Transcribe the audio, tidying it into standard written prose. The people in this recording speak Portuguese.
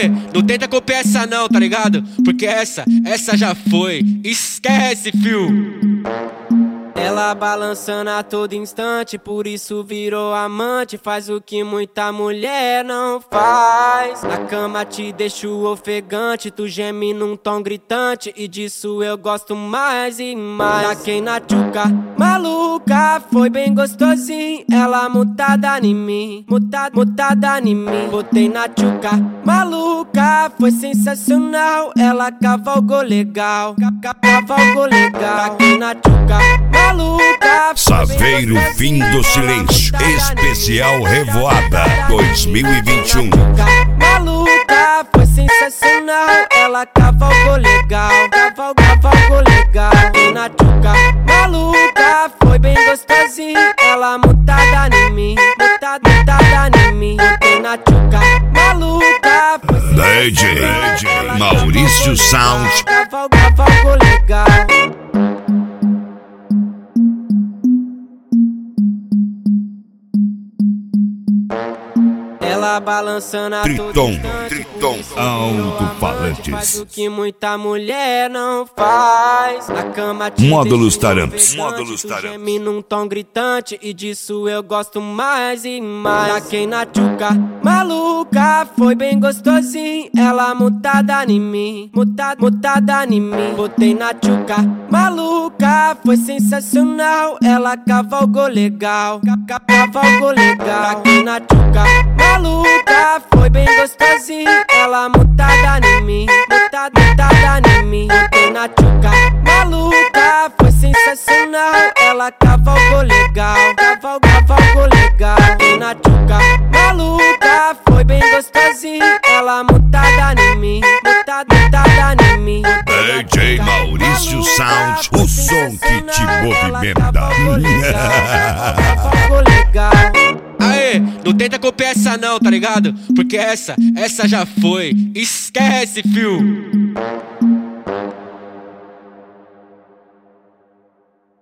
Aê, não tenta copiar essa não, tá ligado? Porque essa já foi. Esquece, fio. Ela balançando a todo instante, por isso virou amante. Faz o que muita mulher não faz. Na cama te deixo ofegante, tu geme num tom gritante, e disso eu gosto mais e mais. Taquei na tchuca, maluca, foi bem gostosinho. Ela mutada em mim, mutada em mim. Botei na tchuca, maluca, foi sensacional. Ela cavalgou legal, cavalgou legal. Taquei na tchuca, Saveiro Fim do Silêncio, especial Revoada 2021. Maluca, foi sensacional. Ela cavalgou legal, cavalgou legal. E na tchuca, maluca, foi bem gostosinho. Ela mutada em mim, mutada em mim. E na tchuca, maluca, foi DJ Maurício Sound. Cavalgou legal. Ela balançando a Triton Alto-Falantes. Faz o que muita mulher não faz. Na cama te Módulos Taramps. Geme num tom gritante, e disso eu gosto mais e mais. Taquei na tchuca, maluca, foi bem gostosinho. Ela mutada em mim, mutada em mim. Botei na tchuca, maluca, foi sensacional. Ela cavalgou legal, cavalgou legal. Taquei na tchuca, maluca, foi bem gostosinho. Ela mutada em mim, mutada em mim. Botei na tchuca, maluca, foi sensacional. Ela cavalgou legal, cavalgou legal. Botei na tchuca, maluca, foi bem gostosinho. Ela mutada em mim, mutada em mim. DJ Maurício Sound, o som que te movimenta. Cavalgou legal. Aê, não tenta copiar essa não, tá ligado? Porque essa já foi. Esquece, fio.